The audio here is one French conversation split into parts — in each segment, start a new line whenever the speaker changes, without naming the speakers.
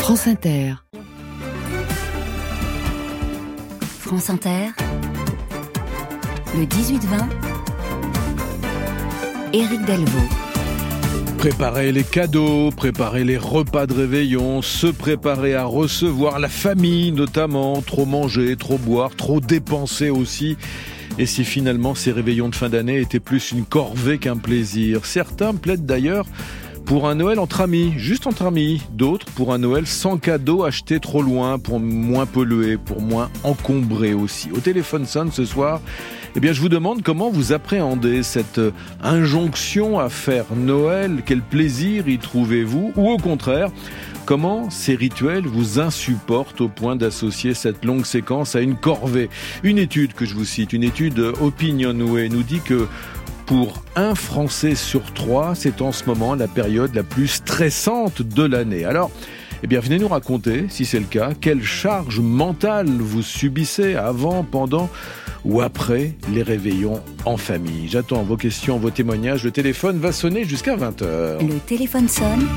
France Inter.
France Inter, le 18-20, Éric Delvaux.
Préparer les cadeaux, préparer les repas de réveillon, se préparer à recevoir la famille notamment, trop manger, trop boire, trop dépenser aussi. Et si finalement ces réveillons de fin d'année étaient plus une corvée qu'un plaisir. Certains plaident d'ailleurs pour un Noël entre amis, juste entre amis. D'autres pour un Noël sans cadeaux achetés trop loin, pour moins polluer, pour moins encombrer aussi. Au téléphone sonne ce soir, je vous demande comment vous appréhendez cette injonction à faire Noël. Quel plaisir y trouvez-vous? Ou au contraire, comment ces rituels vous insupportent au point d'associer cette longue séquence à une corvée? Une étude que je vous cite, une étude Opinionway nous dit que pour un Français sur 3, c'est en ce moment la période la plus stressante de l'année. Alors, venez nous raconter, si c'est le cas, quelle charge mentale vous subissez avant, pendant ou après les réveillons en famille. J'attends vos questions, vos témoignages. Le téléphone va sonner jusqu'à 20h.
Le téléphone sonne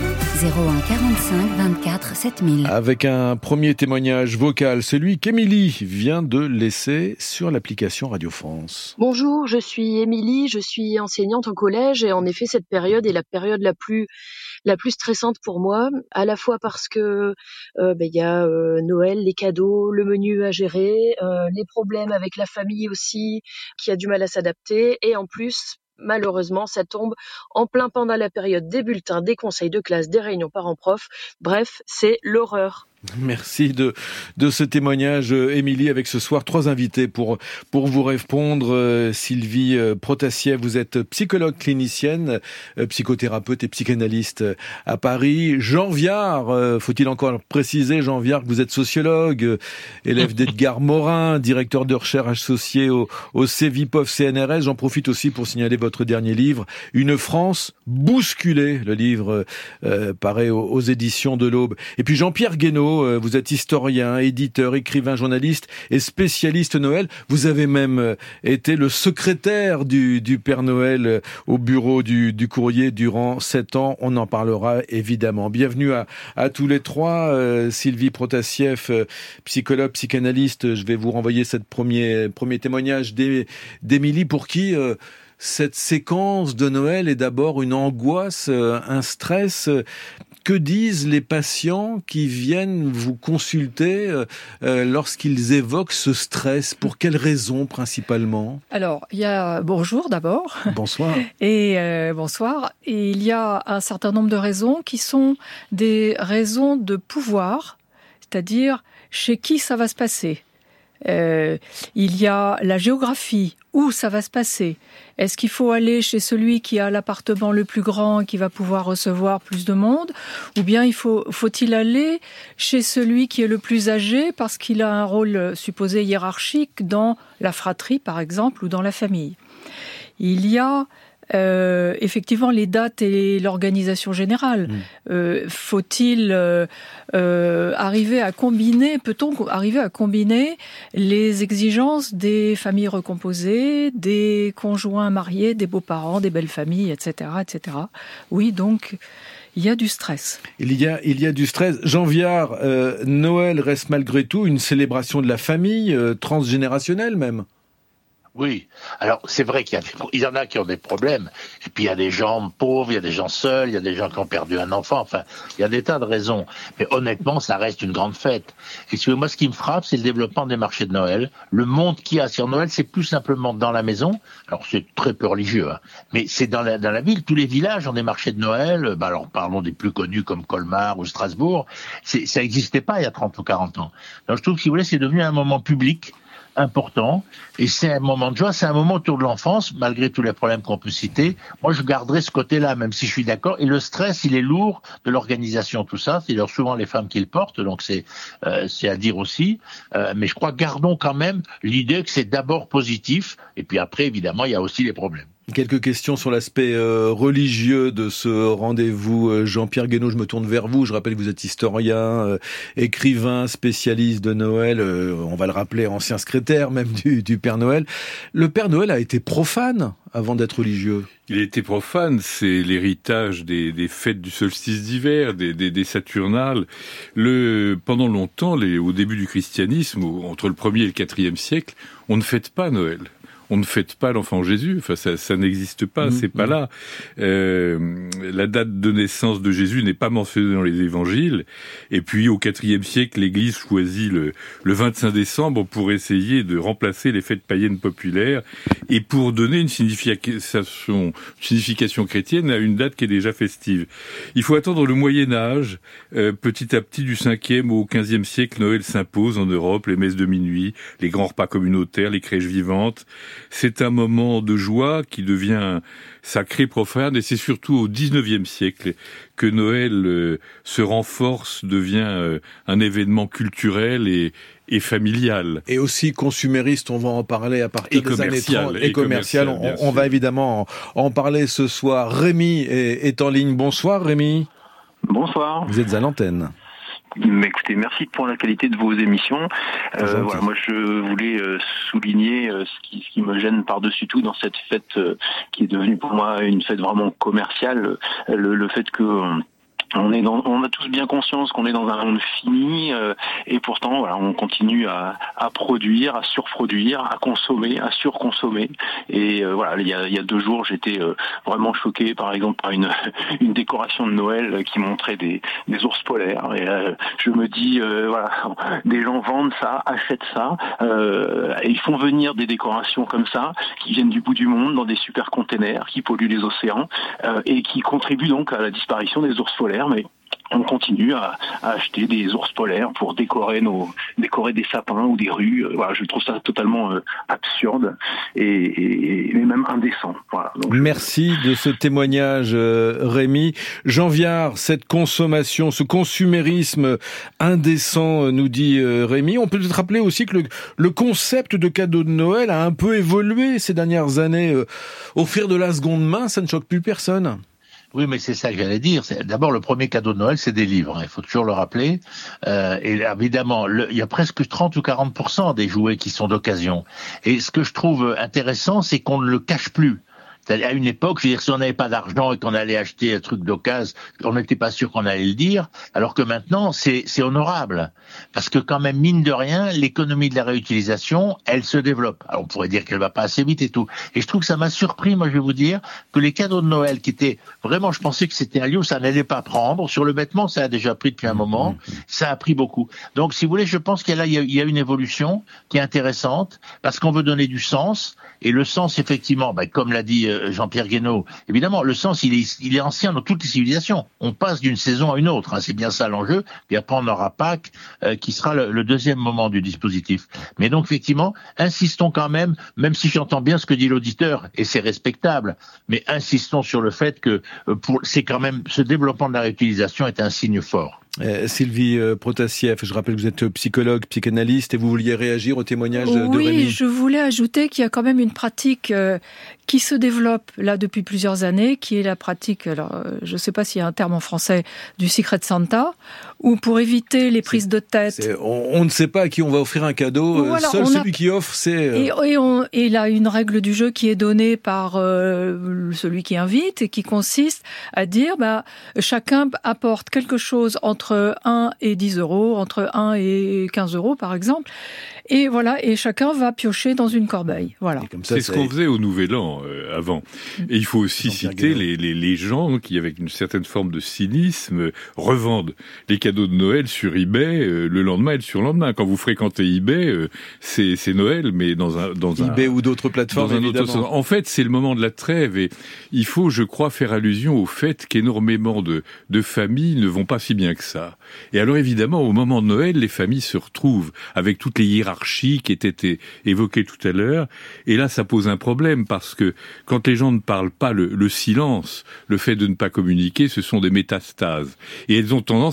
01 45 24 7000.
Avec un premier témoignage vocal, celui qu'Émilie vient de laisser sur l'application Radio France.
Bonjour, je suis Émilie, je suis enseignante en collège et en effet cette période est la période la plus stressante pour moi, à la fois parce que y a Noël, les cadeaux, le menu à gérer, les problèmes avec la famille aussi qui a du mal à s'adapter, et en plus malheureusement ça tombe en plein pendant la période des bulletins, des conseils de classe, des réunions parents-prof. Bref, c'est l'horreur.
Merci de ce témoignage, Émilie, avec ce soir 3 invités pour vous répondre. Sylvie Protasieff, vous êtes psychologue clinicienne, psychothérapeute et psychanalyste à Paris. Jean Viard, faut-il encore préciser, Jean Viard, que vous êtes sociologue, élève d'Edgar Morin, directeur de recherche associé au CEVIPOF CNRS. J'en profite aussi pour signaler votre dernier livre, Une France bousculée. Le livre paraît aux éditions de l'Aube. Et puis Jean-Pierre Guénaud, vous êtes historien, éditeur, écrivain, journaliste et spécialiste Noël. Vous avez même été le secrétaire du Père Noël au bureau du courrier durant 7 ans. On en parlera évidemment. Bienvenue à tous les trois. Sylvie Protasieff, psychologue, psychanalyste. Je vais vous renvoyer cette premier témoignage d'Émilie, pour qui cette séquence de Noël est d'abord une angoisse, un stress. Que disent les patients qui viennent vous consulter lorsqu'ils évoquent ce stress? Pour quelles raisons principalement?
Alors, il y a bonjour d'abord.
Bonsoir.
Et bonsoir. Et il y a un certain nombre de raisons qui sont des raisons de pouvoir, c'est-à-dire chez qui ça va se passer. Il y a la géographie, où ça va se passer. Est-ce qu'il faut aller chez celui qui a l'appartement le plus grand et qui va pouvoir recevoir plus de monde? Ou bien faut-il aller chez celui qui est le plus âgé parce qu'il a un rôle supposé hiérarchique dans la fratrie, par exemple, ou dans la famille? Il y a effectivement les dates et l'organisation générale. Faut-il arriver à combiner, peut-on arriver à combiner les exigences des familles recomposées, des conjoints mariés, des beaux-parents, des belles familles, etc., etc. Oui, donc il y a du stress.
Il y a du stress. Jean Viard, Noël reste malgré tout une célébration de la famille, transgénérationnelle même.
Oui, alors c'est vrai qu'il y en a qui ont des problèmes, et puis il y a des gens pauvres, il y a des gens seuls, il y a des gens qui ont perdu un enfant, enfin, il y a des tas de raisons. Mais honnêtement, ça reste une grande fête. Et moi, ce qui me frappe, c'est le développement des marchés de Noël. Le monde qu'il y a sur Noël, c'est plus simplement dans la maison. Alors c'est très peu religieux, hein, mais c'est dans la ville. Tous les villages ont des marchés de Noël. Alors parlons des plus connus comme Colmar ou Strasbourg. Ça n'existait pas il y a 30 ou 40 ans. Donc je trouve que, si vous voulez, c'est devenu un moment public important, et c'est un moment de joie, c'est un moment autour de l'enfance, malgré tous les problèmes qu'on peut citer. Moi, je garderai ce côté-là, même si je suis d'accord. Et le stress, il est lourd de l'organisation, tout ça. C'est d'ailleurs souvent les femmes qui le portent, donc c'est à dire aussi. Mais je crois, gardons quand même l'idée que c'est d'abord positif, et puis après, évidemment, il y a aussi les problèmes.
Quelques questions sur l'aspect religieux de ce rendez-vous. Jean-Pierre Guénaud, je me tourne vers vous. Je rappelle que vous êtes historien, écrivain, spécialiste de Noël. On va le rappeler, ancien secrétaire même du Père Noël. Le Père Noël a été profane avant d'être religieux.
Il a été profane, c'est l'héritage des fêtes du solstice d'hiver, des Saturnales. Pendant longtemps, au début du christianisme, entre le 1er et le 4e siècle, on ne fête pas Noël. On ne fête pas l'enfant Jésus, enfin ça n'existe pas, c'est pas là. La date de naissance de Jésus n'est pas mentionnée dans les évangiles. Et puis au IVe siècle, l'Église choisit le 25 décembre pour essayer de remplacer les fêtes païennes populaires et pour donner une signification chrétienne à une date qui est déjà festive. Il faut attendre le Moyen Âge. Petit à petit, du 5e au 15e siècle, Noël s'impose en Europe, les messes de minuit, les grands repas communautaires, les crèches vivantes. C'est un moment de joie qui devient sacré, profane, et c'est surtout au XIXe siècle que Noël se renforce, devient un événement culturel et familial.
Et aussi consumériste, on va en parler à partir des années 30. Et commercial, on va évidemment en parler ce soir. Rémi est en ligne. Bonsoir Rémi.
Bonsoir.
Vous êtes à l'antenne.
Mais écoutez, merci pour la qualité de vos émissions. Voilà, moi je voulais souligner ce qui me gêne par-dessus tout dans cette fête qui est devenue pour moi une fête vraiment commerciale, le fait que on a tous bien conscience qu'on est dans un monde fini et pourtant voilà, on continue à produire, à surproduire, à consommer, à surconsommer. Et voilà, il y a 2 jours, j'étais vraiment choqué par exemple par une décoration de Noël qui montrait des ours polaires. Et je me dis voilà, des gens vendent ça, achètent ça, et ils font venir des décorations comme ça qui viennent du bout du monde dans des super containers qui polluent les océans et qui contribuent donc à la disparition des ours polaires. Mais on continue à acheter des ours polaires pour décorer des sapins ou des rues. Voilà, je trouve ça totalement absurde et même indécent. Voilà. Donc,
merci de ce témoignage, Rémi. Jean Viard, cette consommation, ce consumérisme indécent, nous dit Rémi. On peut peut-être rappeler aussi que le concept de cadeau de Noël a un peu évolué ces dernières années. Offrir de la seconde main, ça ne choque plus personne.
Oui, mais c'est ça que j'allais dire. D'abord, le premier cadeau de Noël, c'est des livres. Il faut toujours le rappeler. Et évidemment, il y a presque 30 ou 40% des jouets qui sont d'occasion. Et ce que je trouve intéressant, c'est qu'on ne le cache plus. C'est-à-dire, à une époque, je veux dire, si on n'avait pas d'argent et qu'on allait acheter un truc d'occasion, on n'était pas sûr qu'on allait le dire, alors que maintenant, c'est honorable. Parce que quand même, mine de rien, l'économie de la réutilisation, elle se développe. Alors, on pourrait dire qu'elle va pas assez vite et tout. Et je trouve que ça m'a surpris, moi, je vais vous dire, que les cadeaux de Noël qui étaient, vraiment, je pensais que c'était un lieu où ça n'allait pas prendre. Sur le vêtement, ça a déjà pris depuis un moment. Ça a pris beaucoup. Donc, si vous voulez, je pense qu'il y a une évolution qui est intéressante, parce qu'on veut donner du sens. Et le sens, effectivement, comme l'a dit Jean-Pierre Guénaud, évidemment, le sens, il est ancien dans toutes les civilisations. On passe d'une saison à une autre, hein, c'est bien ça l'enjeu. Puis après, on aura Pâques, qui sera le deuxième moment du dispositif. Mais donc, effectivement, insistons quand même si j'entends bien ce que dit l'auditeur, et c'est respectable, mais insistons sur le fait que c'est quand même, ce développement de la réutilisation est un signe fort.
Sylvie Protasieff, je rappelle que vous êtes psychologue, psychanalyste, et vous vouliez réagir au témoignage de Rémi.
Oui, je voulais ajouter qu'il y a quand même une pratique qui se développe là depuis plusieurs années, qui est la pratique, alors je ne sais pas s'il y a un terme en français, du Secret Santa, où pour éviter les prises de tête...
On ne sait pas à qui on va offrir un cadeau, voilà, seul celui qui offre, c'est...
Et il a une règle du jeu qui est donnée par celui qui invite et qui consiste à dire, chacun apporte quelque chose entre 1 et 10 euros, entre 1 et 15 euros par exemple, et voilà, et chacun va piocher dans une corbeille. Voilà.
C'est ce qu'on faisait au Nouvel An avant. Et il faut aussi citer les gens qui, avec une certaine forme de cynisme, revendent les cadeaux de Noël sur eBay le lendemain et le surlendemain. Quand vous fréquentez eBay, c'est Noël, mais dans un
eBay ou d'autres plateformes, évidemment.
En fait, c'est le moment de la trêve et il faut, je crois, faire allusion au fait qu'énormément de familles ne vont pas si bien que ça. Et alors, évidemment, au moment de Noël, les familles se retrouvent avec toutes les hiérarchies qui étaient évoquées tout à l'heure. Et là, ça pose un problème parce que quand les gens ne parlent pas, le silence, le fait de ne pas communiquer, ce sont des métastases. Et elles ont tendance à rejeter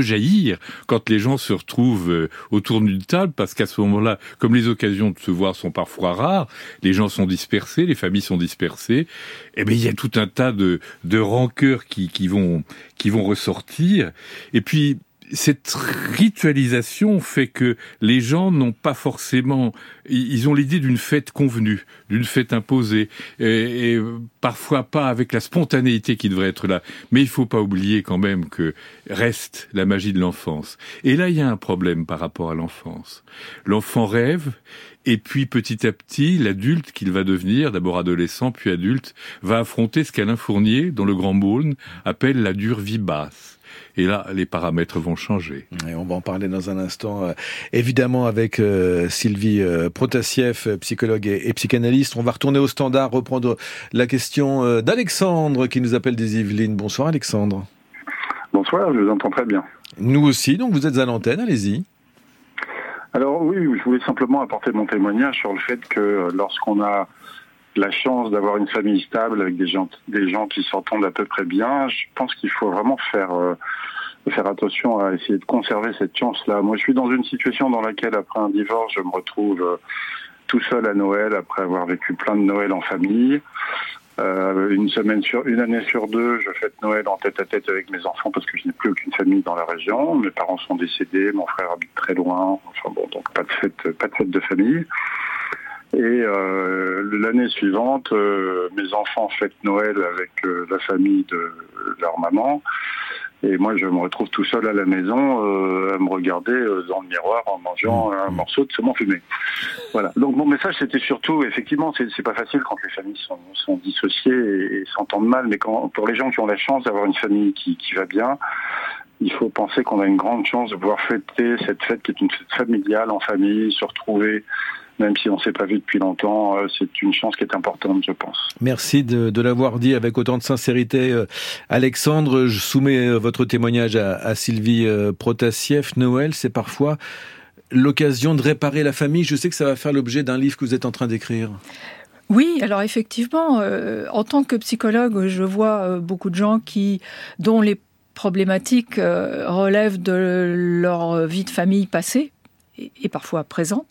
rejaillir quand les gens se retrouvent autour d'une table, parce qu'à ce moment-là, comme les occasions de se voir sont parfois rares, les gens sont dispersés, les familles sont dispersées, et bien il y a tout un tas de rancœurs qui vont ressortir. Et puis cette ritualisation fait que les gens n'ont pas forcément... Ils ont l'idée d'une fête convenue, d'une fête imposée, et parfois pas avec la spontanéité qui devrait être là. Mais il faut pas oublier quand même que reste la magie de l'enfance. Et là, il y a un problème par rapport à l'enfance. L'enfant rêve, et puis petit à petit, l'adulte qu'il va devenir, d'abord adolescent puis adulte, va affronter ce qu'Alain Fournier, dans Le Grand Beaune, appelle la dure vie basse. Et là, les paramètres vont changer.
Et on va en parler dans un instant, évidemment, avec Sylvie Protasieff, psychologue et psychanalyste. On va retourner au standard, reprendre la question d'Alexandre qui nous appelle des Yvelines. Bonsoir Alexandre.
Bonsoir, je vous entends très bien.
Nous aussi, donc vous êtes à l'antenne, allez-y.
Alors oui, je voulais simplement apporter mon témoignage sur le fait que lorsqu'on a la chance d'avoir une famille stable avec des gens qui s'entendent à peu près bien, je pense qu'il faut vraiment faire attention à essayer de conserver cette chance-là. Moi, je suis dans une situation dans laquelle, après un divorce, je me retrouve tout seul à Noël, après avoir vécu plein de Noël en famille. Une année sur deux, je fête Noël en tête-à-tête avec mes enfants parce que je n'ai plus aucune famille dans la région. Mes parents sont décédés, mon frère habite très loin. Enfin bon, donc pas de fête de famille. Et l'année suivante, mes enfants fêtent Noël avec la famille de leur maman. Et moi, je me retrouve tout seul à la maison à me regarder dans le miroir en mangeant un morceau de saumon fumé. Voilà. Donc mon message, c'était surtout, effectivement, c'est pas facile quand les familles sont dissociées et s'entendent mal, mais pour les gens qui ont la chance d'avoir une famille qui va bien, il faut penser qu'on a une grande chance de pouvoir fêter cette fête qui est une fête familiale, en famille, se retrouver. Même si on ne s'est pas vu depuis longtemps, c'est une chance qui est importante, je pense.
Merci de l'avoir dit avec autant de sincérité, Alexandre. Je soumets votre témoignage à Sylvie Protasieff. Noël, c'est parfois l'occasion de réparer la famille. Je sais que ça va faire l'objet d'un livre que vous êtes en train d'écrire.
Oui, alors effectivement, en tant que psychologue, je vois beaucoup de gens dont les problématiques relèvent de leur vie de famille passée et parfois présente.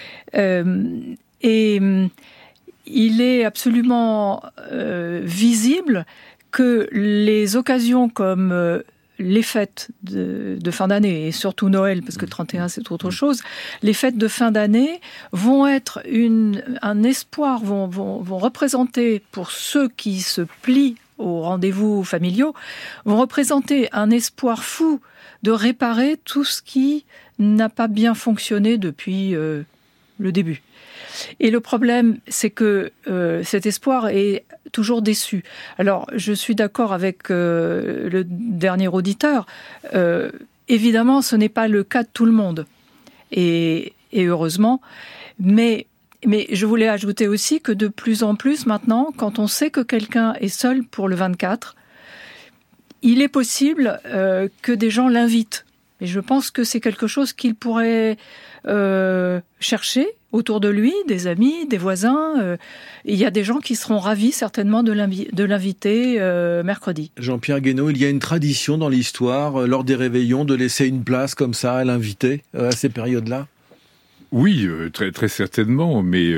Et il est absolument visible que les occasions comme les fêtes de fin d'année, et surtout Noël, parce que 31 c'est autre chose, les fêtes de fin d'année vont être un espoir, vont représenter, pour ceux qui se plient aux rendez-vous familiaux, vont représenter un espoir fou de réparer tout ce qui n'a pas bien fonctionné depuis le début. Et le problème, c'est que cet espoir est toujours déçu. Alors, je suis d'accord avec le dernier auditeur. Évidemment, ce n'est pas le cas de tout le monde. Et heureusement. Mais je voulais ajouter aussi que de plus en plus maintenant, quand on sait que quelqu'un est seul pour le 24, il est possible que des gens l'invitent. Et je pense que c'est quelque chose qu'il pourrait chercher autour de lui, des amis, des voisins. Il y a des gens qui seront ravis certainement de l'inviter mercredi.
Jean-Pierre Guénaud, il y a une tradition dans l'histoire, lors des réveillons, de laisser une place comme ça à l'invité à ces périodes-là ?
Oui, très, très certainement, mais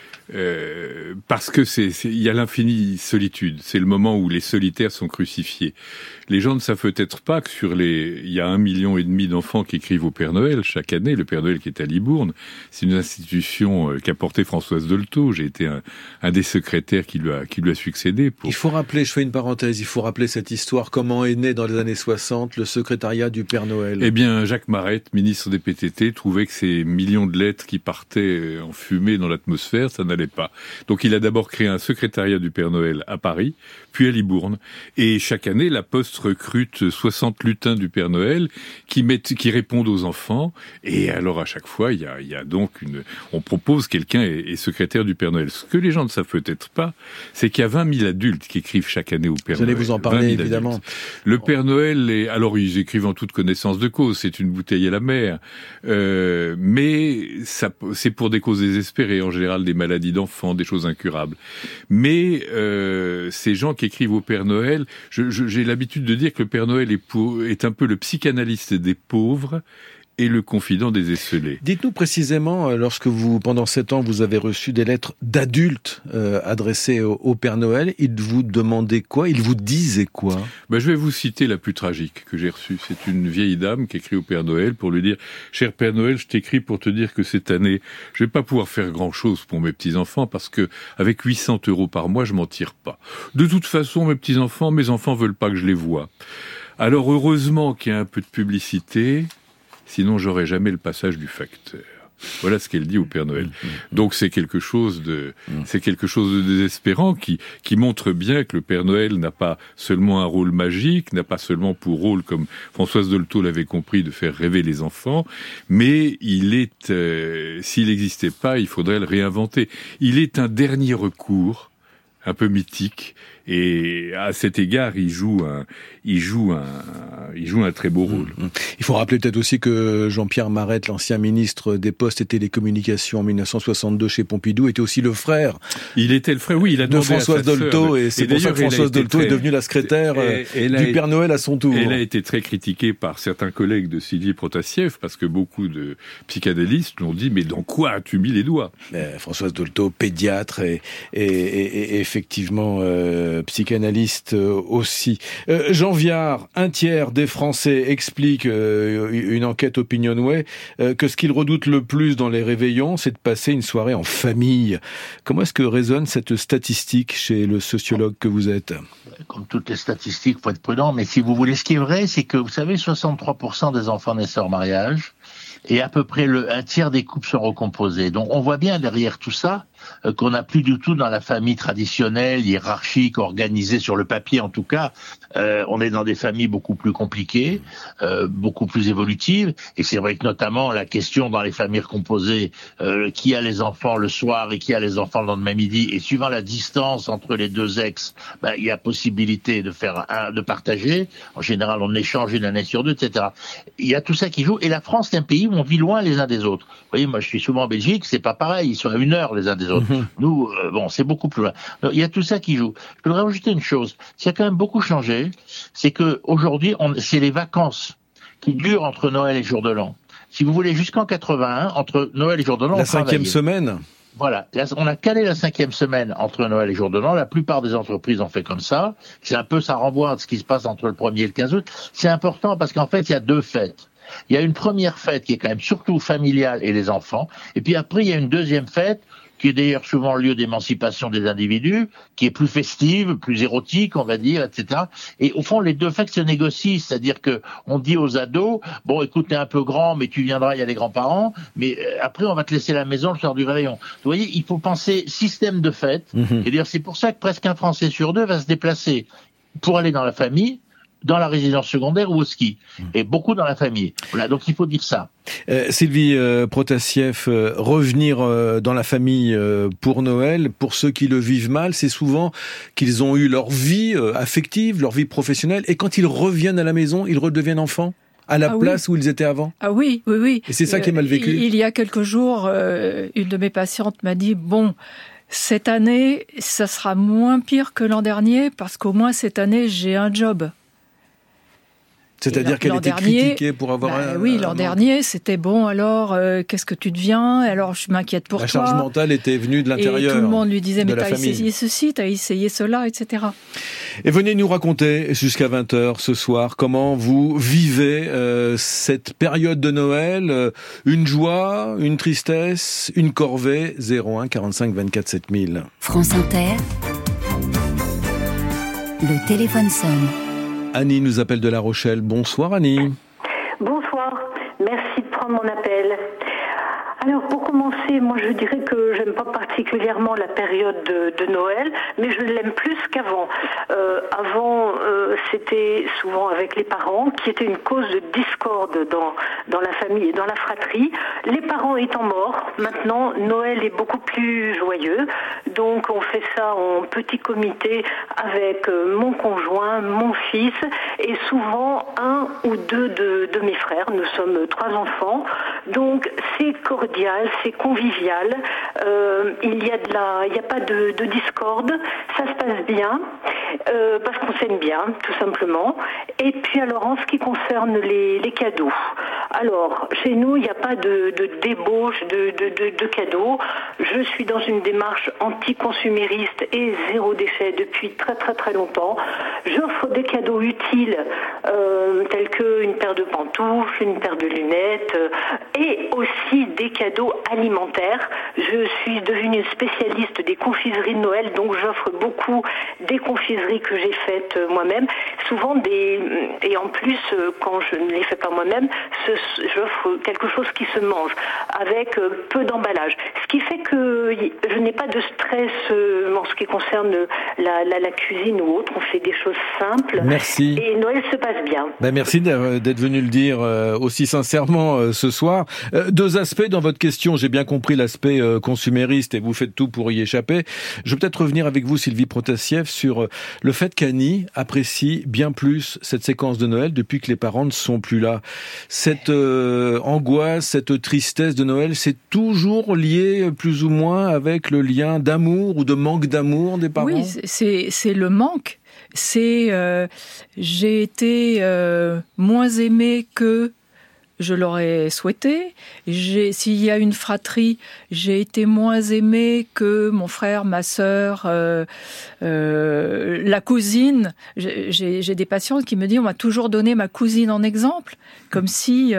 parce que il y a l'infinie solitude. C'est le moment où les solitaires sont crucifiés. Les gens ne savent peut-être pas que il y a 1,5 million d'enfants qui écrivent au Père Noël chaque année. Le Père Noël qui est à Libourne, c'est une institution qu'a portée Françoise Dolto. J'ai été un des secrétaires qui lui a succédé.
Il faut rappeler, je fais une parenthèse, il faut rappeler cette histoire. Comment est né dans les années 60 le secrétariat du Père Noël ?
Eh bien, Jacques Marette, ministre des PTT, trouvait que ces millions de lettres qui partaient en fumée dans l'atmosphère, ça n'allait pas. Donc il a d'abord créé un secrétariat du Père Noël à Paris, puis à Libourne. Et chaque année, la Poste recrute 60 lutins du Père Noël qui répondent aux enfants. Et alors à chaque fois, il y a donc on propose quelqu'un est secrétaire du Père Noël. Ce que les gens ne savent peut-être pas, c'est qu'il y a 20 000 adultes qui écrivent chaque année au Père Noël.
Vous allez vous en parler, évidemment.
Adultes. Le Père Noël alors ils écrivent en toute connaissance de cause, c'est une bouteille à la mer. Mais c'est pour des causes désespérées, en général des maladies maladies d'enfants, des choses incurables. Mais ces gens qui écrivent au Père Noël, j'ai l'habitude de dire que le Père Noël est un peu le psychanalyste des pauvres et le confident des esseulés.
Dites-nous précisément, lorsque pendant 7 ans, vous avez reçu des lettres d'adultes adressées au Père Noël, ils vous demandaient quoi? Ils vous disaient quoi?
Je vais vous citer la plus tragique que j'ai reçue. C'est une vieille dame qui écrit au Père Noël pour lui dire « Cher Père Noël, je t'écris pour te dire que cette année, je vais pas pouvoir faire grand-chose pour mes petits-enfants parce que avec 800 € par mois, je m'en tire pas. De toute façon, mes enfants veulent pas que je les voie. Alors heureusement qu'il y a un peu de publicité, sinon j'aurais jamais le passage du facteur. » Voilà ce qu'elle dit au Père Noël. Donc c'est quelque chose de désespérant qui montre bien que le Père Noël n'a pas seulement un rôle magique, n'a pas seulement pour rôle, comme Françoise Dolto l'avait compris, de faire rêver les enfants, mais il est, s'il n'existait pas, il faudrait le réinventer. Il est un dernier recours, un peu mythique, et à cet égard, il joue un très beau rôle.
Il faut rappeler peut-être aussi que Jean-Pierre Marette, l'ancien ministre des Postes et Télécommunications en 1962 chez Pompidou, était aussi le frère.
Il était le frère, oui, il a
de Françoise Dolto, et c'est pour ça que Françoise Dolto est devenue la secrétaire du Père Noël à son tour.
Elle a été très critiquée par certains collègues de Sylvie Protasiev, parce que beaucoup de psychanalystes l'ont dit, mais dans quoi as-tu mis les doigts?
Françoise Dolto, pédiatre et effectivement psychanalyste aussi. Jean Viard, un tiers des Français explique une enquête Opinionway que ce qu'ils redoutent le plus dans les réveillons, c'est de passer une soirée en famille. Comment est-ce que résonne cette statistique chez le sociologue que vous êtes?
Comme toutes les statistiques, il faut être prudent, mais si vous voulez, ce qui est vrai, c'est que, vous savez, 63% des enfants naissent hors mariage, et à peu près un tiers des couples sont recomposés. Donc on voit bien derrière tout ça qu'on n'a plus du tout dans la famille traditionnelle, hiérarchique, organisée sur le papier en tout cas. On est dans des familles beaucoup plus compliquées, beaucoup plus évolutives. Et c'est vrai que notamment la question dans les familles recomposées, qui a les enfants le soir et qui a les enfants le lendemain midi, et suivant la distance entre les deux ex, il y a possibilité de partager. En général, on échange une année sur deux, etc. Il y a tout ça qui joue. Et la France, c'est un pays où on vit loin les uns des autres. Vous voyez, moi je suis souvent en Belgique, c'est pas pareil, ils sont à 1 heure les uns des autres. Nous, c'est beaucoup plus loin. Donc, il y a tout ça qui joue. Je voudrais rajouter une chose, ce qui a quand même beaucoup changé, c'est que aujourd'hui, c'est les vacances qui durent entre Noël et Jour de l'An. Si vous voulez, jusqu'en 81, entre Noël et Jour de l'An,
la 5e semaine.
Voilà, on a calé la 5e semaine entre Noël et Jour de l'An. La plupart des entreprises ont fait comme ça. C'est un peu, ça renvoie à ce qui se passe entre le 1er et le 15 août. C'est important parce qu'en fait, il y a 2 fêtes. Il y a une première fête qui est quand même surtout familiale et les enfants. Et puis après, il y a une deuxième fête qui est d'ailleurs souvent le lieu d'émancipation des individus, qui est plus festive, plus érotique, on va dire, etc. Et au fond, les 2 fêtes se négocient, c'est-à-dire que on dit aux ados, bon, écoute, t'es un peu grand, mais tu viendras, il y a les grands-parents, mais après, on va te laisser à la maison le soir du réveillon. Vous voyez, il faut penser système de fête, et d'ailleurs, c'est pour ça que presque un Français sur 2 va se déplacer pour aller dans la famille, dans la résidence secondaire ou au ski, et beaucoup dans la famille. Voilà, donc il faut dire ça.
Sylvie Protasiev, revenir dans la famille pour Noël, pour ceux qui le vivent mal, c'est souvent qu'ils ont eu leur vie affective, leur vie professionnelle, et quand ils reviennent à la maison, ils redeviennent enfants à la place où ils étaient avant.
Ah oui, oui, oui.
Et c'est ça qui est mal vécu.
Il y a quelques jours, une de mes patientes m'a dit, bon, cette année, ça sera moins pire que l'an dernier, parce qu'au moins cette année, j'ai un job.
C'est-à-dire qu'elle était critiquée pour avoir
oui, l'an dernier, c'était bon, alors, qu'est-ce que tu deviens? Alors, je m'inquiète pour toi.
La charge mentale était venue de l'intérieur.
Et tout le monde lui disait, mais t'as
famille.
essayé ceci, t'as essayé cela, etc.
Et venez nous raconter, jusqu'à 20h ce soir, comment vous vivez cette période de Noël, une joie, une tristesse, une corvée, 01 45 24 7000.
France Inter, le téléphone sonne.
Annie nous appelle de La Rochelle. Bonsoir Annie.
Bonsoir, merci de prendre mon appel. Alors pour commencer, moi je dirais que j'aime pas particulièrement la période de Noël, mais je l'aime plus qu'avant. Avant, c'était souvent avec les parents, qui était une cause de discorde dans la famille et dans la fratrie. Les parents étant morts, maintenant Noël est beaucoup plus joyeux, donc on fait ça en petit comité avec mon conjoint, mon fils et souvent 1 ou 2 de mes frères. Nous sommes 3 enfants, donc c'est correct. cordial, c'est convivial. Il y a pas de discorde, ça se passe bien parce qu'on s'aime bien, tout simplement. Et puis alors en ce qui concerne les cadeaux, alors chez nous il n'y a pas de débauche de cadeaux. Je suis dans une démarche anti-consumériste et zéro déchet depuis très très très longtemps. J'offre des cadeaux utiles tels qu'une paire de pantoufles, une paire de lunettes et aussi des cadeaux alimentaires. Je suis devenue une spécialiste des confiseries de Noël, donc j'offre beaucoup des confiseries que j'ai faites moi-même. Souvent et en plus quand je ne les fais pas moi-même, j'offre quelque chose qui se mange avec peu d'emballage. Ce qui fait que je n'ai pas de stress en ce qui concerne la cuisine ou autre. On fait des choses simples.
Merci.
Et Noël se passe bien.
Merci d'être venu le dire aussi sincèrement ce soir. Deux aspects dans votre question. J'ai bien compris l'aspect consumériste et vous faites tout pour y échapper. Je vais peut-être revenir avec vous, Sylvie Protasiev, sur le fait qu'Annie apprécie bien plus cette séquence de Noël depuis que les parents ne sont plus là. Cette angoisse, cette tristesse de Noël, c'est toujours lié plus ou moins avec le lien d'amour ou de manque d'amour des parents?
Oui, c'est le manque. J'ai été moins aimée que je l'aurais souhaité. S'il y a une fratrie, j'ai été moins aimée que mon frère, ma sœur, la cousine. J'ai des patientes qui me disent on m'a toujours donné ma cousine en exemple, comme si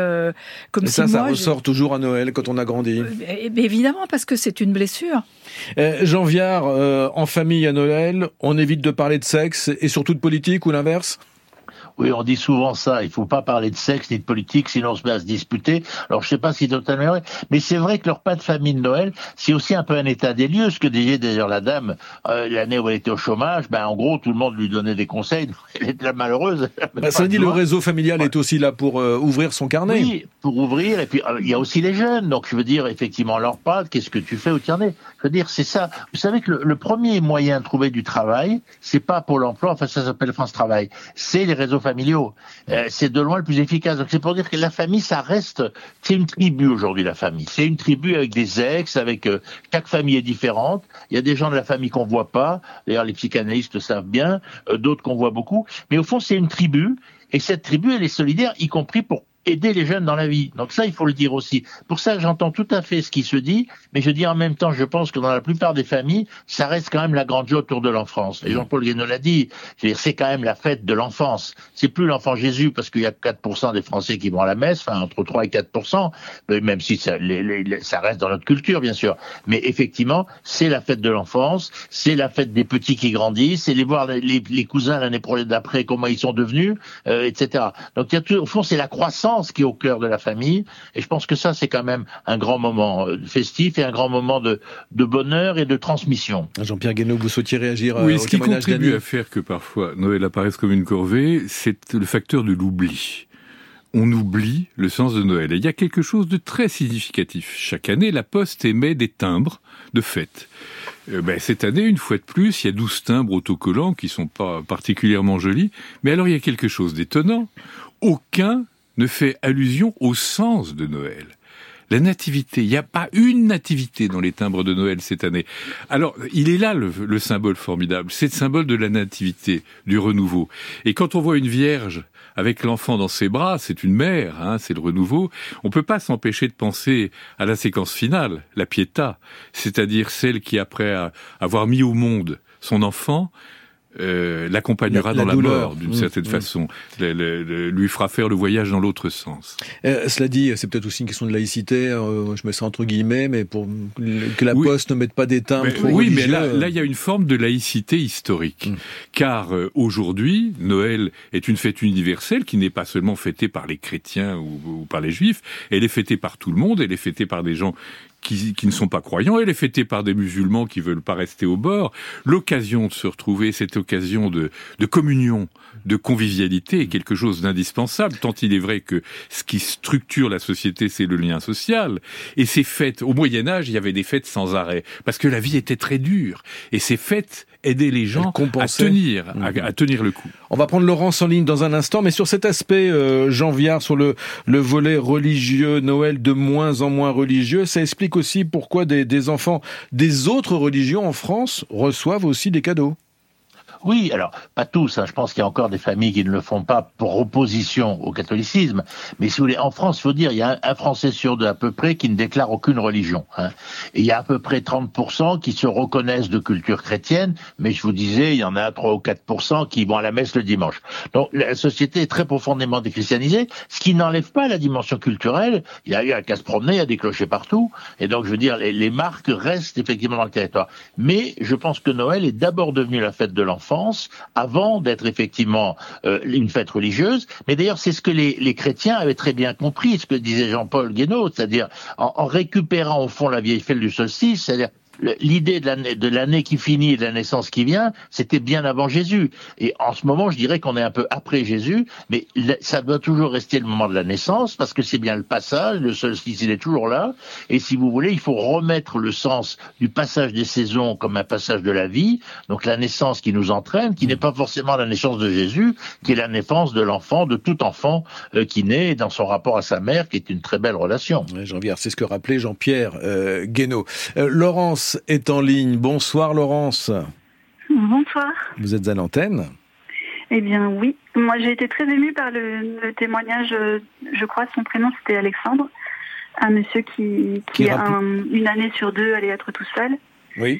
ça ressort toujours à Noël quand on a grandi.
Évidemment, parce que c'est une blessure.
Jean Viard, en famille à Noël, on évite de parler de sexe et surtout de politique ou l'inverse?
Oui, on dit souvent ça. Il faut pas parler de sexe ni de politique, sinon on se met à se disputer. Alors, je sais pas si c'est totalement vrai, mais c'est vrai que le repas de famille de Noël, c'est aussi un peu un état des lieux. Ce que disait d'ailleurs la dame, l'année où elle était au chômage, en gros, tout le monde lui donnait des conseils. Elle était malheureuse.
Ça dit, le réseau familial est aussi là pour ouvrir son carnet.
Oui, pour ouvrir. Et puis, il y a aussi les jeunes. Donc, je veux dire, effectivement, on leur parle. Qu'est-ce que tu fais au carnet? Je veux dire, c'est ça. Vous savez que le premier moyen de trouver du travail, c'est pas Pôle emploi, enfin, ça s'appelle France Travail. C'est les réseaux familiaux. C'est de loin le plus efficace. Donc c'est pour dire que la famille, ça reste, c'est une tribu aujourd'hui, la famille. C'est une tribu avec des ex, avec chaque famille est différente. Il y a des gens de la famille qu'on voit pas. D'ailleurs, les psychanalystes le savent bien. D'autres qu'on voit beaucoup. Mais au fond, c'est une tribu. Et cette tribu, elle est solidaire, y compris pour aider les jeunes dans la vie. Donc ça, il faut le dire aussi. Pour ça, j'entends tout à fait ce qui se dit, mais je dis en même temps, je pense que dans la plupart des familles, ça reste quand même la grande joie autour de l'enfance. Et Jean-Paul Guénot l'a dit, c'est quand même la fête de l'enfance. C'est plus l'enfant Jésus, parce qu'il y a 4% des Français qui vont à la messe, enfin entre 3 et 4%, même si ça reste dans notre culture, bien sûr. Mais effectivement, c'est la fête de l'enfance, c'est la fête des petits qui grandissent, c'est les voir les cousins l'année d'après, comment ils sont devenus, etc. Donc au fond, c'est la croissance qui est au cœur de la famille, et je pense que ça, c'est quand même un grand moment festif et un grand moment de bonheur et de transmission.
Jean-Pierre Guénot, vous souhaitiez réagir
au témoignage d'Annie? Oui, ce qui contribue à faire que parfois Noël apparaisse comme une corvée, c'est le facteur de l'oubli. On oublie le sens de Noël. Et il y a quelque chose de très significatif. Chaque année, la Poste émet des timbres de fête. Cette année, une fois de plus, il y a 12 timbres autocollants qui sont pas particulièrement jolis. Mais alors, il y a quelque chose d'étonnant. Aucun ne fait allusion au sens de Noël. La nativité, il n'y a pas une nativité dans les timbres de Noël cette année. Alors, il est là le symbole formidable, c'est le symbole de la nativité, du renouveau. Et quand on voit une vierge avec l'enfant dans ses bras, c'est une mère, c'est le renouveau, on peut pas s'empêcher de penser à la séquence finale, la Pietà, c'est-à-dire celle qui, après avoir mis au monde son enfant, l'accompagnera dans la mort d'une certaine façon, lui fera faire le voyage dans l'autre sens.
Cela dit, c'est peut-être aussi une question de laïcité, je mets ça entre guillemets, mais pour que la Poste ne mette pas des timbres trop religieux.
Mais là il y a une forme de laïcité historique, car aujourd'hui, Noël est une fête universelle qui n'est pas seulement fêtée par les chrétiens ou par les juifs, elle est fêtée par tout le monde, elle est fêtée par des gens qui ne sont pas croyants, elle est fêtée par des musulmans qui veulent pas rester au bord. L'occasion de se retrouver, cette occasion de communion, de convivialité est quelque chose d'indispensable, tant il est vrai que ce qui structure la société, c'est le lien social. Et ces fêtes, au Moyen-Âge, il y avait des fêtes sans arrêt, parce que la vie était très dure. Et ces fêtes aider les gens à tenir le coup.
On va prendre Laurence en ligne dans un instant, mais sur cet aspect, Jean Viard, sur le volet religieux, Noël de moins en moins religieux, ça explique aussi pourquoi des enfants des autres religions en France reçoivent aussi des cadeaux.
Oui, alors, pas tous, je pense qu'il y a encore des familles qui ne le font pas pour opposition au catholicisme, mais si vous voulez, en France, il faut dire, il y a un Français sur deux à peu près qui ne déclare aucune religion, Et il y a à peu près 30% qui se reconnaissent de culture chrétienne, mais je vous disais, il y en a 3 ou 4% qui vont à la messe le dimanche. Donc, la société est très profondément déchristianisée, ce qui n'enlève pas la dimension culturelle. Il y a qu'à se promener, il y a des clochers partout, et donc, je veux dire, les marques restent effectivement dans le territoire. Mais je pense que Noël est d'abord devenu la fête de l'enfant, avant d'être effectivement une fête religieuse. Mais d'ailleurs, c'est ce que les chrétiens avaient très bien compris, ce que disait Jean-Paul Guénaud, c'est-à-dire en récupérant au fond la vieille fête du solstice, c'est-à-dire l'idée de l'année qui finit et de la naissance qui vient, c'était bien avant Jésus. Et en ce moment, je dirais qu'on est un peu après Jésus, mais ça doit toujours rester le moment de la naissance, parce que c'est bien le passage, le solstice, il est toujours là. Et si vous voulez, il faut remettre le sens du passage des saisons comme un passage de la vie, donc la naissance qui nous entraîne, qui n'est pas forcément la naissance de Jésus, qui est la naissance de l'enfant, de tout enfant qui naît dans son rapport à sa mère, qui est une très belle relation.
Ouais, Jean Viard, c'est ce que rappelait Jean-Pierre Guénaud. Laurence est en ligne. Bonsoir Laurence.
Bonsoir.
Vous êtes à l'antenne ?
Eh bien oui. Moi j'ai été très émue par le témoignage, je crois son prénom c'était Alexandre, un monsieur qui une année sur deux allait être tout seul. Oui.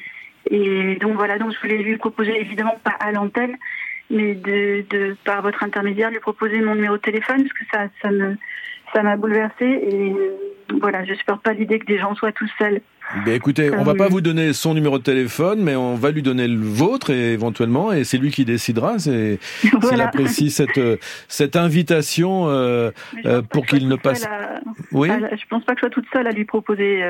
Et donc voilà, donc je voulais lui proposer, évidemment pas à l'antenne, mais de par votre intermédiaire lui proposer mon numéro de téléphone, parce que ça m'a bouleversée et voilà, je supporte pas l'idée que des gens soient tout seuls.
Ben écoutez, on va pas vous donner son numéro de téléphone, mais on va lui donner le vôtre et éventuellement, et c'est lui qui décidera. S'il apprécie cette invitation pour qu'il ne passe. Oui.
Je pense pas que je sois toute seule à lui proposer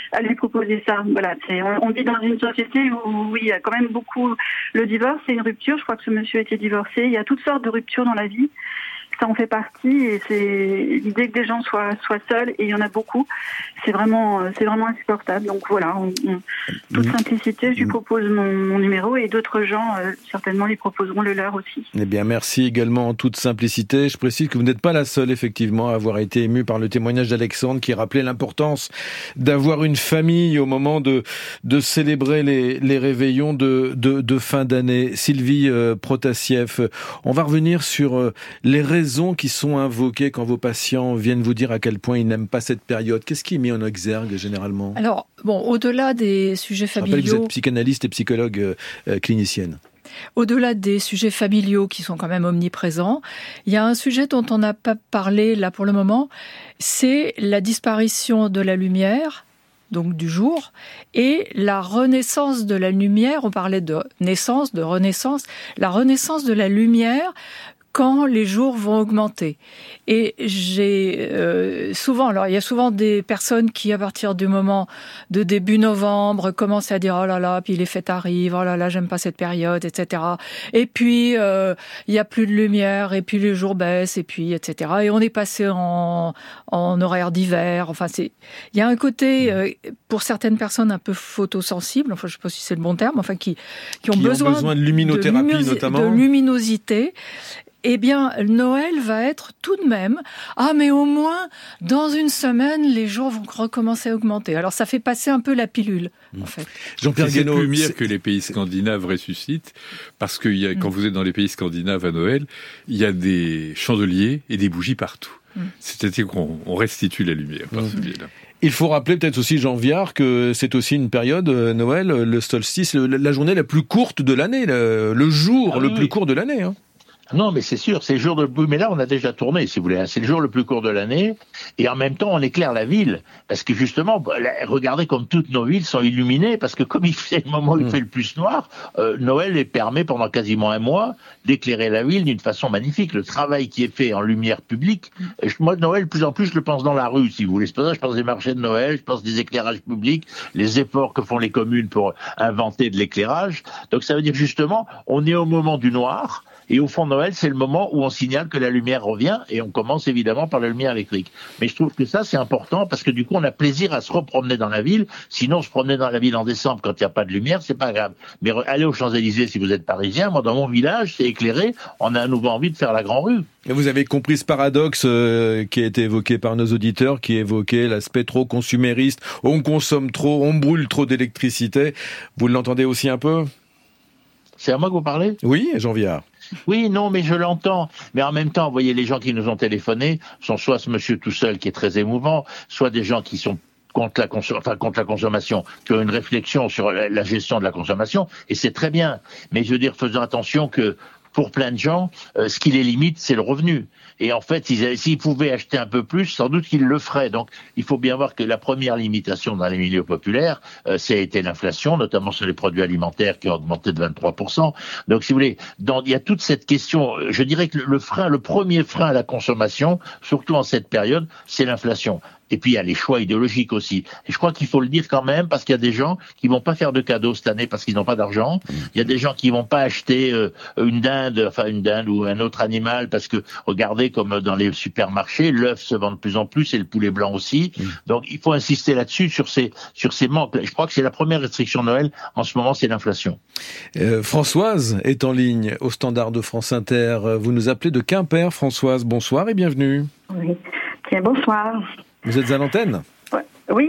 ça. Voilà, on vit dans une société où il y a quand même beaucoup. Le divorce, c'est une rupture. Je crois que ce monsieur était divorcé. Il y a toutes sortes de ruptures dans la vie. Ça en fait partie et c'est l'idée que des gens soient seuls et il y en a beaucoup. C'est vraiment insupportable. Donc voilà, toute simplicité, je lui propose mon numéro et d'autres gens certainement lui proposeront le leur aussi.
Eh bien, merci également en toute simplicité. Je précise que vous n'êtes pas la seule effectivement à avoir été émue par le témoignage d'Alexandre qui rappelait l'importance d'avoir une famille au moment de célébrer les réveillons de fin d'année. Sylvie Protasieff, on va revenir sur les raisons qui sont invoquées quand vos patients viennent vous dire à quel point ils n'aiment pas cette période. Qu'est-ce qui est mis en exergue généralement ?
Alors, au-delà des sujets familiaux... Je rappelle que vous êtes psychanalyste
et psychologue clinicienne.
Au-delà des sujets familiaux qui sont quand même omniprésents, il y a un sujet dont on n'a pas parlé là pour le moment, c'est la disparition de la lumière, donc du jour, et la renaissance de la lumière. On parlait de naissance, de renaissance. La renaissance de la lumière quand les jours vont augmenter. Et j'ai souvent, alors il y a souvent des personnes qui, à partir du moment de début novembre, commencent à dire « Oh là là, puis les fêtes arrivent, oh là là, j'aime pas cette période, etc. » Et puis, il y a plus de lumière, et puis les jours baissent, et puis, etc. Et on est passé en horaire d'hiver. Enfin, il y a un côté, pour certaines personnes, un peu photosensibles, enfin, je sais pas si c'est le bon terme, enfin, qui ont besoin
de luminothérapie, notamment.
De luminosité. Eh bien, Noël va être tout de même, mais au moins, dans une semaine, les jours vont recommencer à augmenter. Alors, ça fait passer un peu la pilule, en fait.
Jean-Pierre Guénaud, c'est cette lumière que les pays scandinaves ressuscitent, parce que quand vous êtes dans les pays scandinaves à Noël, il y a des chandeliers et des bougies partout. C'est-à-dire qu'on restitue la lumière par ce biais-là.
Il faut rappeler peut-être aussi, Jean Viard, que c'est aussi une période, Noël, le solstice, la journée la plus courte de l'année, le jour le plus court de l'année, hein.
Non, mais c'est sûr, c'est le jour mais là, on a déjà tourné, si vous voulez. C'est le jour le plus court de l'année. Et en même temps, on éclaire la ville. Parce que justement, regardez comme toutes nos villes sont illuminées. Parce que comme c'est le moment où il fait le plus noir, Noël permet pendant quasiment un mois d'éclairer la ville d'une façon magnifique. Le travail qui est fait en lumière publique. Moi, Noël, de plus en plus, je le pense dans la rue, si vous voulez. C'est pour ça que je pense des marchés de Noël, je pense des éclairages publics, les efforts que font les communes pour inventer de l'éclairage. Donc ça veut dire justement, on est au moment du noir. Et au fond, Noël, c'est le moment où on signale que la lumière revient, et on commence évidemment par la lumière électrique. Mais je trouve que ça, c'est important, parce que du coup, on a plaisir à se repromener dans la ville. Sinon, se promener dans la ville en décembre quand il n'y a pas de lumière, c'est pas grave. Mais allez aux Champs-Élysées si vous êtes parisien. Moi, dans mon village, c'est éclairé. On a à nouveau envie de faire la grande rue.
Et vous avez compris ce paradoxe qui a été évoqué par nos auditeurs, qui évoquait l'aspect trop consumériste. On consomme trop, on brûle trop d'électricité. Vous l'entendez aussi un peu ?
C'est à moi que vous parlez ?
Oui, Jean Viard.
Oui, non, mais je l'entends. Mais en même temps, vous voyez, les gens qui nous ont téléphoné sont soit ce monsieur tout seul qui est très émouvant, soit des gens qui sont contre la consommation, qui ont une réflexion sur la gestion de la consommation, et c'est très bien. Mais je veux dire, faisons attention que pour plein de gens, ce qui les limite, c'est le revenu. Et en fait, s'ils pouvaient acheter un peu plus, sans doute qu'ils le feraient. Donc, il faut bien voir que la première limitation dans les milieux populaires, ça a été l'inflation, notamment sur les produits alimentaires qui ont augmenté de 23%. Donc, si vous voulez, il y a toute cette question. Je dirais que le premier frein à la consommation, surtout en cette période, c'est l'inflation. Et puis il y a les choix idéologiques aussi. Et je crois qu'il faut le dire quand même, parce qu'il y a des gens qui vont pas faire de cadeaux cette année parce qu'ils n'ont pas d'argent. Il y a des gens qui vont pas acheter une dinde ou un autre animal parce que, regardez, comme dans les supermarchés, l'œuf se vend de plus en plus et le poulet blanc aussi. Donc il faut insister là-dessus, sur ces manques. Je crois que c'est la première restriction de Noël en ce moment, c'est l'inflation.
Françoise est en ligne au standard de France Inter. Vous nous appelez de Quimper, Françoise. Bonsoir et bienvenue.
Oui, tiens, bonsoir.
Vous êtes à l'antenne ?
Oui.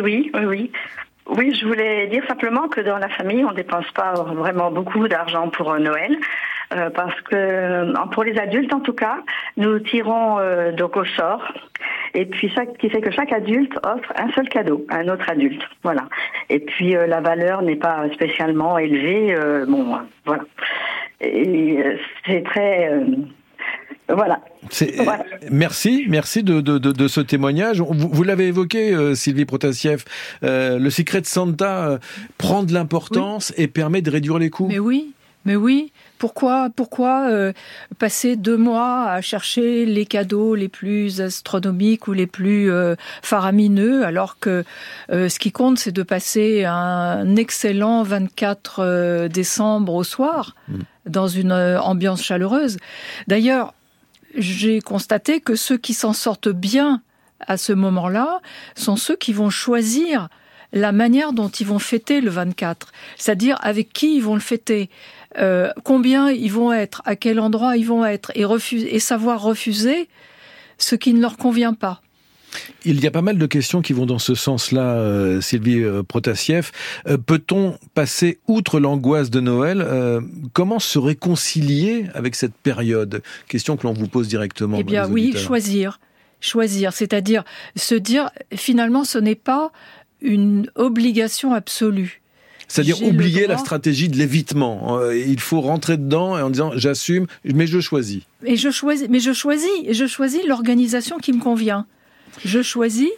Oui, je voulais dire simplement que dans la famille, on ne dépense pas vraiment beaucoup d'argent pour Noël, parce que pour les adultes en tout cas, nous tirons donc au sort, et puis ça qui fait que chaque adulte offre un seul cadeau à un autre adulte, voilà. Et puis la valeur n'est pas spécialement élevée, voilà. Et c'est très voilà.
Voilà. Merci de ce témoignage. Vous l'avez évoqué, Sylvie Protasieff, le Secret Santa prend de l'importance et permet de réduire les coûts.
Mais oui. Pourquoi passer 2 mois à chercher les cadeaux les plus astronomiques ou les plus faramineux, alors que ce qui compte, c'est de passer un excellent 24 décembre au soir dans une ambiance chaleureuse. D'ailleurs, j'ai constaté que ceux qui s'en sortent bien à ce moment-là sont ceux qui vont choisir la manière dont ils vont fêter le 24, c'est-à-dire avec qui ils vont le fêter, combien ils vont être, à quel endroit ils vont être, et savoir refuser ce qui ne leur convient pas.
Il y a pas mal de questions qui vont dans ce sens-là, Sylvie Protasieff. Peut-on passer outre l'angoisse de Noël ? Comment se réconcilier avec cette période ? Question que l'on vous pose directement.
Eh bien oui, choisir, c'est-à-dire se dire finalement ce n'est pas une obligation absolue.
C'est-à-dire oublier la stratégie de l'évitement. Il faut rentrer dedans en disant j'assume, mais je choisis.
Et je choisis l'organisation qui me convient. Je choisis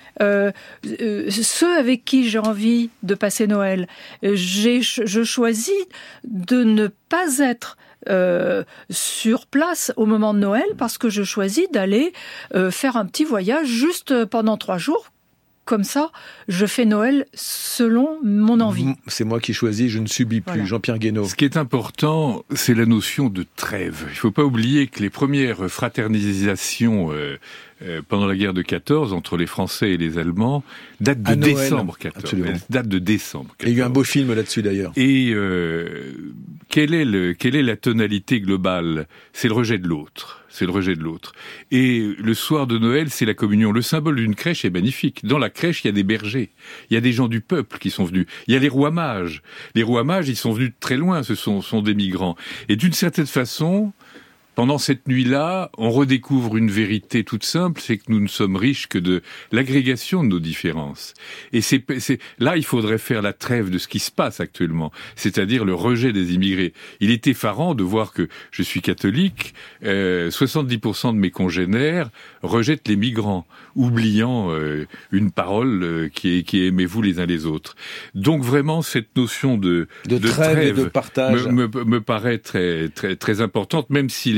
ceux avec qui j'ai envie de passer Noël. Je choisis de ne pas être sur place au moment de Noël parce que je choisis d'aller faire un petit voyage juste pendant 3 jours. Comme ça, je fais Noël selon mon envie.
C'est moi qui choisis, je ne subis plus. Voilà. Jean-Pierre Guénaud.
Ce qui est important, c'est la notion de trêve. Il ne faut pas oublier que les premières fraternisations pendant la guerre de 14 entre les Français et les Allemands datent de décembre 14.
Absolument.
Date de décembre 14.
Il y a eu un beau film là-dessus d'ailleurs.
Et quelle est la tonalité globale ? C'est le rejet de l'autre. Et le soir de Noël, c'est la communion. Le symbole d'une crèche est magnifique. Dans la crèche, il y a des bergers. Il y a des gens du peuple qui sont venus. Il y a les rois mages. Les rois mages, ils sont venus de très loin. Ce sont des migrants. Et d'une certaine façon, pendant cette nuit-là, on redécouvre une vérité toute simple, c'est que nous ne sommes riches que de l'agrégation de nos différences. Et là, il faudrait faire la trêve de ce qui se passe actuellement, c'est-à-dire le rejet des immigrés. Il est effarant de voir que je suis catholique, 70% de mes congénères rejettent les migrants, oubliant une parole qui est aimez-vous les uns les autres. Donc vraiment, cette notion de
trêve et de partage
me paraît très, très, très importante, même si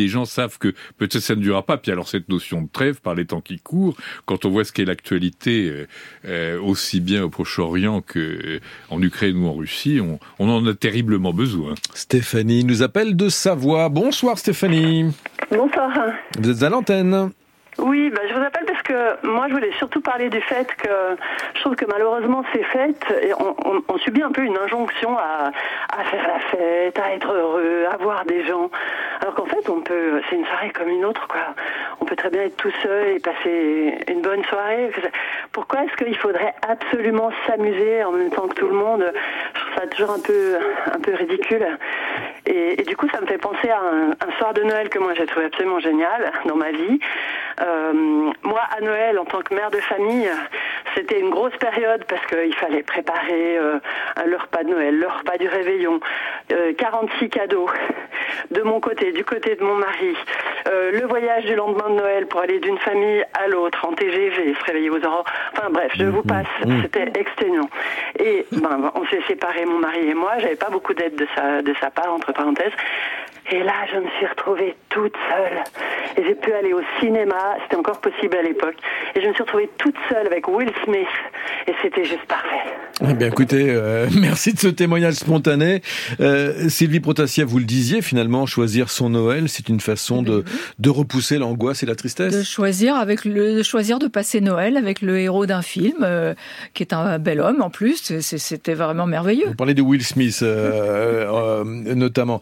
les gens savent que peut-être ça ne durera pas. Puis alors cette notion de trêve par les temps qui courent, quand on voit ce qu'est l'actualité, aussi bien au Proche-Orient qu'en Ukraine ou en Russie, on en a terriblement besoin.
Stéphanie nous appelle de Savoie. Bonsoir Stéphanie.
Bonsoir.
Vous êtes à l'antenne.
Oui, je vous appelle parce que moi je voulais surtout parler du fait que je trouve que malheureusement ces fêtes, on subit un peu une injonction à faire la fête, à être heureux, à voir des gens, alors qu'en fait c'est une soirée comme une autre, quoi. On peut très bien être tout seul et passer une bonne soirée. Pourquoi est-ce qu'il faudrait absolument s'amuser en même temps que tout le monde? Je trouve ça toujours un peu ridicule. Et du coup, ça me fait penser à un soir de Noël que moi j'ai trouvé absolument génial dans ma vie. Moi, à Noël, en tant que mère de famille, c'était une grosse période parce qu'il fallait préparer le repas de Noël, le repas du réveillon, 46 cadeaux de mon côté, du côté de mon mari, le voyage du lendemain de Noël pour aller d'une famille à l'autre en TGV, se réveiller aux aurores. Enfin bref, je vous passe, c'était exténuant. Et on s'est séparés, mon mari et moi, j'avais pas beaucoup d'aide de sa part, entre parenthèses. Et là, je me suis retrouvée toute seule. Et j'ai pu aller au cinéma, c'était encore possible à l'époque. Et je me suis retrouvée toute seule avec Will Smith. Et c'était juste parfait.
Eh bien, écoutez, merci de ce témoignage spontané. Sylvie Protasiev, vous le disiez, finalement, choisir son Noël, c'est une façon de repousser l'angoisse et la tristesse.
De choisir de passer Noël avec le héros d'un film, qui est un bel homme en plus. C'était vraiment merveilleux.
Vous parlez de Will Smith, notamment.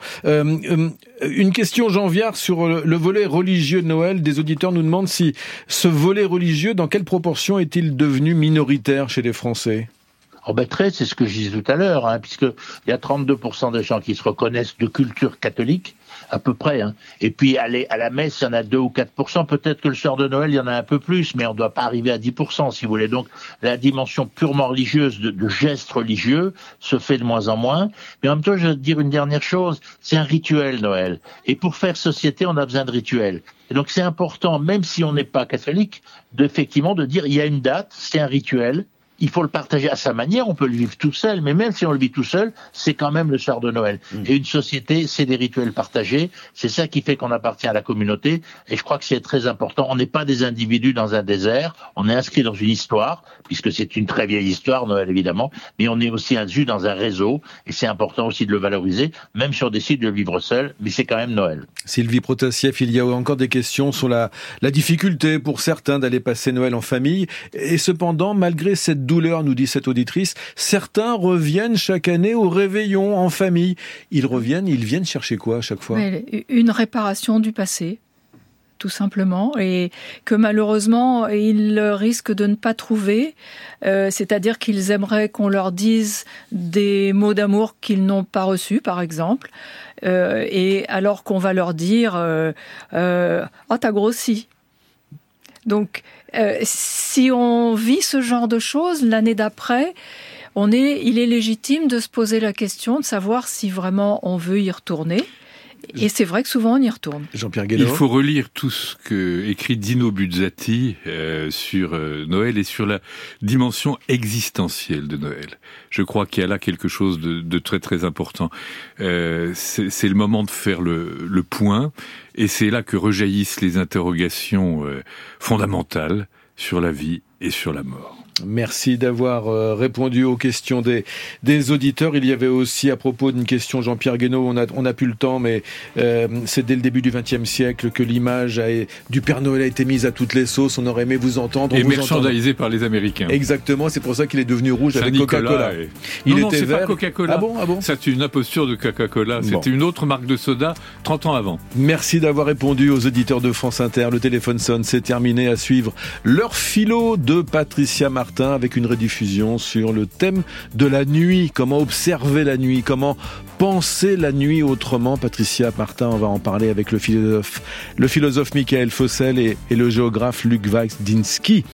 Une question, Jean Viard, sur le volet religieux de Noël. Des auditeurs nous demandent si ce volet religieux, dans quelle proportion est-il devenu minoritaire chez les Français ?
Très, c'est ce que je disais tout à l'heure, puisque il y a 32% des gens qui se reconnaissent de culture catholique, à peu près. Et puis aller à la messe, il y en a 2 ou 4%. Peut-être que le soir de Noël, il y en a un peu plus, mais on ne doit pas arriver à 10%, si vous voulez. Donc la dimension purement religieuse, de gestes religieux, se fait de moins en moins. Mais en même temps, je vais dire une dernière chose, c'est un rituel, Noël. Et pour faire société, on a besoin de rituels. Et donc c'est important, même si on n'est pas catholique, effectivement de dire il y a une date, c'est un rituel. Il faut le partager à sa manière, on peut le vivre tout seul, mais même si on le vit tout seul, c'est quand même le soir de Noël. Et une société, c'est des rituels partagés, c'est ça qui fait qu'on appartient à la communauté, et je crois que c'est très important. On n'est pas des individus dans un désert, on est inscrit dans une histoire, puisque c'est une très vieille histoire, Noël évidemment, mais on est aussi inscrit dans un réseau, et c'est important aussi de le valoriser, même si on décide de le vivre seul, mais c'est quand même Noël.
Sylvie Protasiev, il y a encore des questions sur la difficulté pour certains d'aller passer Noël en famille, et cependant, malgré cette douleur, nous dit cette auditrice, certains reviennent chaque année au réveillon en famille. Ils viennent chercher quoi à chaque fois ?
Une réparation du passé, tout simplement, et que malheureusement, ils risquent de ne pas trouver, c'est-à-dire qu'ils aimeraient qu'on leur dise des mots d'amour qu'ils n'ont pas reçus, par exemple, et alors qu'on va leur dire « Oh, t'as grossi ». Donc, si on vit ce genre de choses, l'année d'après, il est légitime de se poser la question de savoir si vraiment on veut y retourner. Et c'est vrai que souvent on y retourne.
Jean-Pierre Guénot.
Il faut relire tout ce que écrit Dino Buzzati sur Noël et sur la dimension existentielle de Noël. Je crois qu'il y a là quelque chose de très très important. C'est le moment de faire le point, et c'est là que rejaillissent les interrogations fondamentales sur la vie et sur la mort.
Merci d'avoir répondu aux questions des auditeurs. Il y avait aussi, à propos d'une question, Jean-Pierre Guénot, on n'a plus le temps, mais c'est dès le début du XXe siècle que l'image du Père Noël a été mise à toutes les sauces. On aurait aimé vous entendre.
Et merchandisé par les Américains.
Exactement, c'est pour ça qu'il est devenu rouge avec Coca-Cola.
Il était vert. Pas Coca-Cola.
Ah bon
C'est une imposture de Coca-Cola. Bon. C'était une autre marque de soda 30 ans avant.
Merci d'avoir répondu aux auditeurs de France Inter. Le téléphone sonne, c'est terminé. À suivre L'heure philo de Patricia Martin avec une rediffusion sur le thème de la nuit. Comment observer la nuit, comment penser la nuit autrement. Patricia Martin, on va en parler avec le philosophe Michael Fossel et le géographe Luc Weitzdiński.